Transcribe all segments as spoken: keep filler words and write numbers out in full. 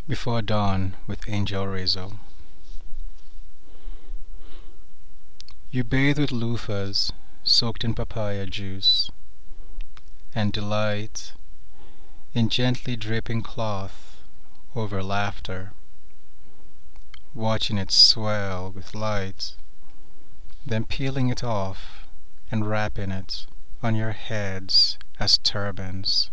Before Dawn with Angel Rizzo. You bathe with loofahs soaked in papaya juice, and delight in gently dripping cloth over laughter, watching it swell with light, then peeling it off and wrapping it on your heads as turbans.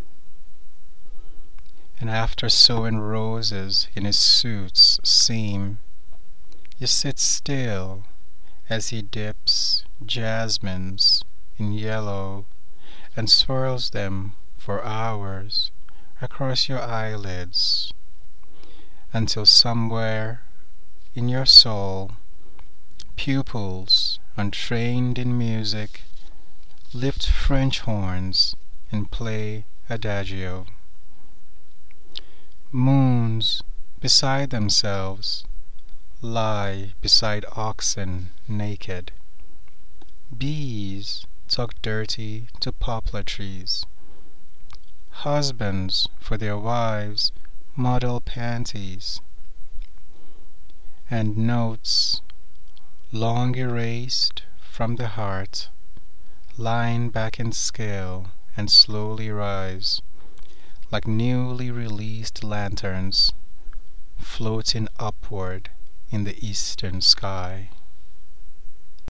And after sowing roses in his suit's seam, you sit still as he dips jasmines in yellow and swirls them for hours across your eyelids, until somewhere in your soul pupils untrained in music lift French horns and play adagio. Moons beside themselves lie beside oxen naked. Bees talk dirty to poplar trees. Husbands for their wives model panties. And notes long erased from the heart line back in scale and slowly rise like newly released lanterns floating upward in the eastern sky.